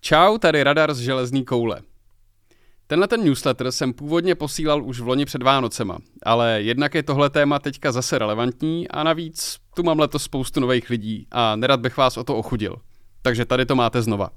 Čau, tady Radar z železný koule. Ten newsletter jsem původně posílal už v loni před Vánocema, ale jednak je tohle téma teďka zase relevantní a navíc tu mám letos spoustu nových lidí a nerad bych vás o to ochudil. Takže tady to máte znova.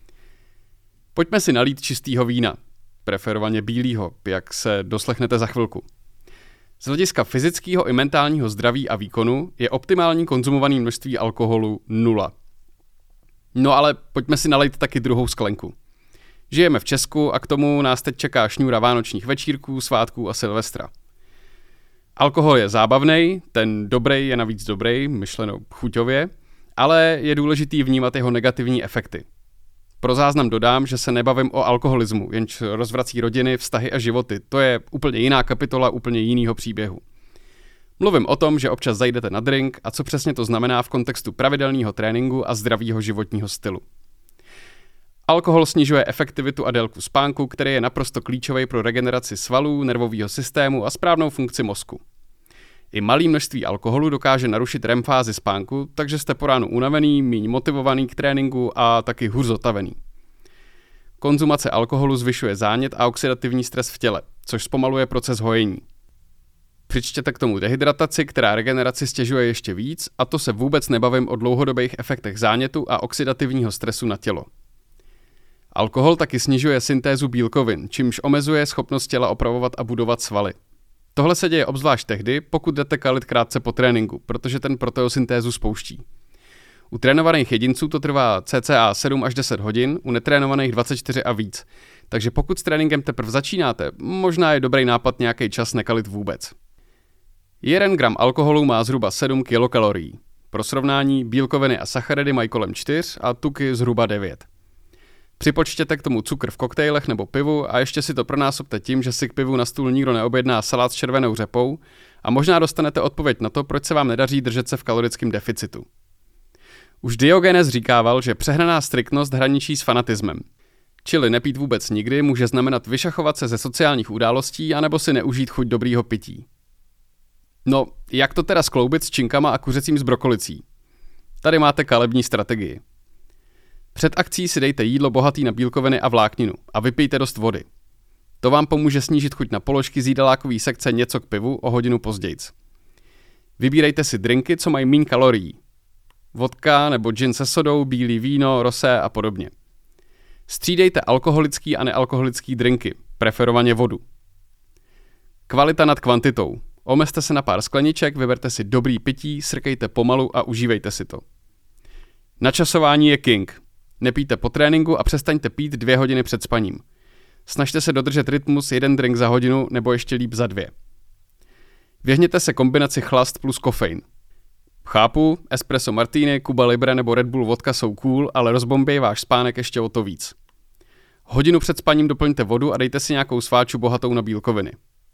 Pojďme si nalít čistýho vína, preferovaně bílýho, jak se doslechnete za chvilku. Z hlediska fyzického i mentálního zdraví a výkonu je optimální konzumované množství alkoholu 0. No ale pojďme si nalejt taky druhou sklenku. Žijeme v Česku a k tomu nás teď čeká šňůra vánočních večírků, svátků a Silvestra. Alkohol je zábavnej, ten dobrý je navíc dobrý, myšleno chuťově, ale je důležitý vnímat jeho negativní efekty. Pro záznam dodám, že se nebavím o alkoholismu, jenž rozvrací rodiny, vztahy a životy. To je úplně jiná kapitola, úplně jinýho příběhu. Mluvím o tom, že občas zajdete na drink a co přesně to znamená v kontextu pravidelného tréninku a zdravého životního stylu. Alkohol snižuje efektivitu a délku spánku, který je naprosto klíčový pro regeneraci svalů, nervového systému a správnou funkci mozku. I malé množství alkoholu dokáže narušit REM fázi spánku, takže jste po ránu unavený, míň motivovaný k tréninku a taky hůř zotavený. Konzumace alkoholu zvyšuje zánět a oxidativní stres v těle, což zpomaluje proces hojení. Přičtěte k tomu dehydrataci, která regeneraci stěžuje ještě víc, a to se vůbec nebavím o dlouhodobých efektech zánětu a oxidativního stresu na tělo. Alkohol taky snižuje syntézu bílkovin, čímž omezuje schopnost těla opravovat a budovat svaly. Tohle se děje obzvlášť tehdy, pokud jdete kalit krátce po tréninku, protože ten proteosyntézu spouští. U trénovaných jedinců to trvá cca 7 až 10 hodin, u netrénovaných 24 a víc. Takže pokud s tréninkem teprve začínáte, možná je dobrý nápad nějaký čas nekalit vůbec. 1 gram alkoholu má zhruba 7 kilokalorií. Pro srovnání bílkoviny a sacharidy mají kolem 4 a tuky zhruba 9. Připočtěte k tomu cukr v koktejlech nebo pivu a ještě si to pronásobte tím, že si k pivu na stůl nikdo neobjedná salát s červenou řepou a možná dostanete odpověď na to, proč se vám nedaří držet se v kalorickém deficitu. Už Diogenes říkával, že přehnaná striktnost hraničí s fanatismem. Čili nepít vůbec nikdy může znamenat vyšachovat se ze sociálních událostí anebo si neužít chuť dobrýho pití. No, jak to teda skloubit s činkama a kuřecím s brokolicí? Tady máte kalební strategii. Před akcí si dejte jídlo bohatý na bílkoviny a vlákninu a vypijte dost vody. To vám pomůže snížit chuť na položky z jídelákové sekce něco k pivu o hodinu pozdějc. Vybírejte si drinky, co mají míň kalorií. Vodka nebo gin se sodou, bílý víno, rosé a podobně. Střídejte alkoholický a nealkoholický drinky, preferovaně vodu. Kvalita nad kvantitou. Omezte se na pár skleniček, vyberte si dobrý pití, srkejte pomalu a užívejte si to. Načasování je king. Nepijte po tréninku a přestaňte pít 2 hodiny před spaním. Snažte se dodržet rytmus 1 drink za hodinu nebo ještě líp za 2. Věhněte se kombinaci chlast plus kofein. Chápu, espresso martini, Cuba Libre nebo Red Bull vodka jsou cool, ale rozbombějí váš spánek ještě o to víc. Hodinu před spaním doplňte vodu a dejte si nějakou sváču bohatou na bílkoviny.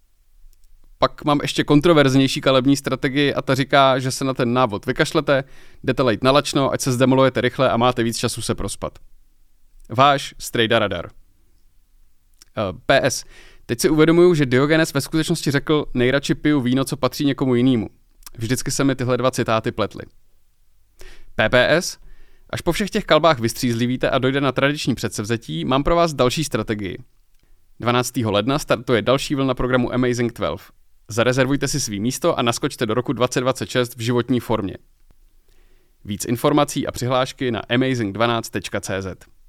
Pak mám ještě kontroverznější kalební strategii a ta říká, že se na ten návod vykašlete, jdete lejt na lačno, ať se zdemolujete rychle a máte víc času se prospat. Váš Strejda Radar. PS. Teď si uvědomuju, že Diogenes ve skutečnosti řekl, nejradši piju víno, co patří někomu jinému. Vždycky se mi tyhle 2 citáty pletly. PPS. Až po všech těch kalbách vystřízlivíte a dojde na tradiční předsevzetí, mám pro vás další strategii. 12. ledna startuje další vlna programu Amazing 12. Zarezervujte si svý místo a naskočte do roku 2026 v životní formě. Víc informací a přihlášky na amazing12.cz.